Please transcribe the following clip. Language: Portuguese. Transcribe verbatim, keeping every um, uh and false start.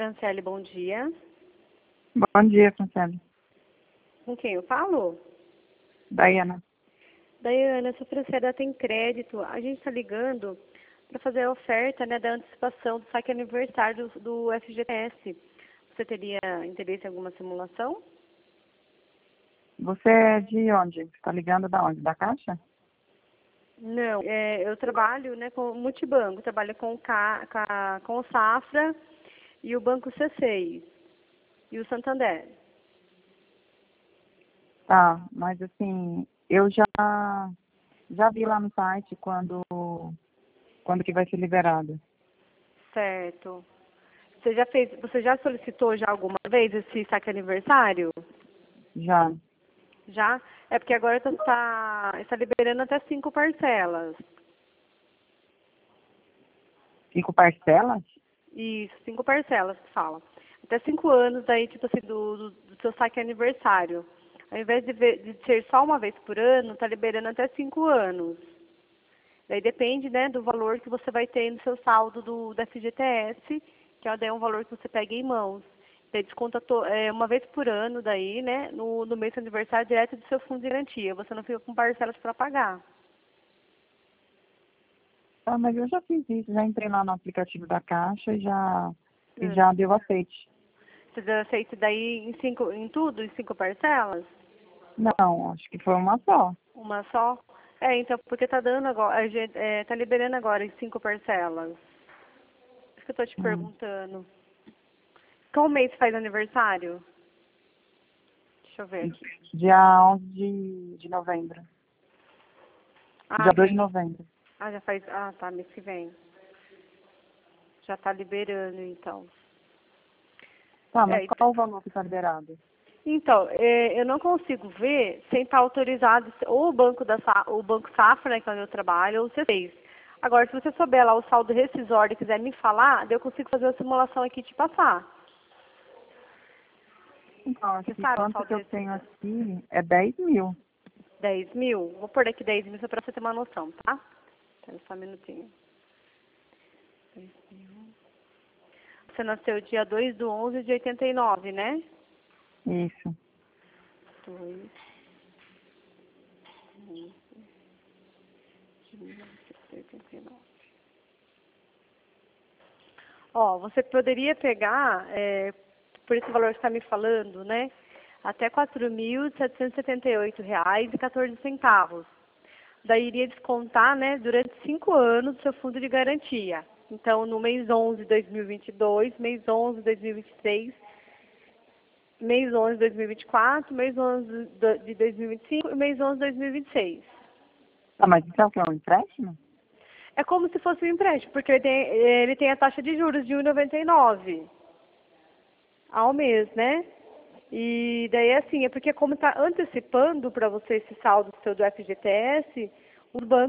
Franciele, bom dia. Bom dia, Franciele. Com quem eu falo? Daiana. Daiana, sou Franciele da Tem Crédito. A gente está ligando para fazer a oferta, né, da antecipação do saque aniversário do, do F G T S. Você teria interesse em alguma simulação? Você é de onde? Você está ligando da onde? Da Caixa? Não, é, eu trabalho, né, com o Multibanco, trabalho com o, Ca, ca, com o Safra e o Banco C seis e o Santander. Tá, mas assim, eu já, já vi lá no site quando, quando que vai ser liberado. Certo. Você já fez, você já solicitou já alguma vez esse saque aniversário? Já. Já? É porque agora está tá, está liberando até cinco parcelas. Cinco parcelas? Isso, cinco parcelas que fala. Até cinco anos daí, tipo assim, do, do, do seu saque aniversário. Ao invés de, ver, de ser só uma vez por ano, está liberando até cinco anos. Daí depende, né, do valor que você vai ter no seu saldo do, do F G T S, que é daí um valor que você pega em mãos. Daí desconta to, é, uma vez por ano daí, né, no, no mês do aniversário, direto do seu fundo de garantia. Você não fica com parcelas para pagar. Ah, mas eu já fiz isso, já entrei lá no aplicativo da Caixa e já, e Hum. já deu aceite. Você já aceita daí em, cinco, em tudo, em cinco parcelas? Não, acho que foi uma só. Uma só? É, então, porque tá dando agora, a gente, é, tá liberando agora em cinco parcelas. Isso que eu tô te Hum. perguntando. Qual mês faz aniversário? Deixa eu ver aqui. Dia onze de, de novembro. Ah, Dia dois de tem. novembro. Ah, já faz. Ah, tá, mês que vem. Já tá liberando, então. Tá, mas É, qual o valor que está liberado? então, é, eu não consigo ver sem estar autorizado ou o Banco, da, Sa- o banco Safra, né, que é onde eu trabalho, ou o C seis. Agora, se você souber lá o saldo rescisório e quiser me falar, daí eu consigo fazer uma simulação aqui e te passar. Então, acho Você que sabe o quanto saldo que eu tenho rescisório? aqui é dez mil. dez mil? Vou pôr aqui dez mil só para você ter uma noção, tá? Espera só um minutinho. dez mil. Você nasceu dia dois de onze de oitenta e nove, né? Isso. dois de onze de mil novecentos e oitenta e nove. Ó, você poderia pegar, é, por esse valor que você está me falando, né? Até quatro mil setecentos e setenta e oito reais e quatorze centavos. Daí iria descontar, né, durante cinco anos do seu fundo de garantia. Então, no mês onze de dois mil e vinte e dois, mês onze de dois mil e vinte e três, mês onze de dois mil e vinte e quatro, mês onze de dois mil e vinte e cinco e mês onze de dois mil e vinte e seis. Ah, mas isso é o que? É um empréstimo? É como se fosse um empréstimo, porque ele tem, ele tem a taxa de juros de um vírgula noventa e nove ao mês, né? E daí assim, é porque como está antecipando para você esse saldo seu do F G T S, os bancos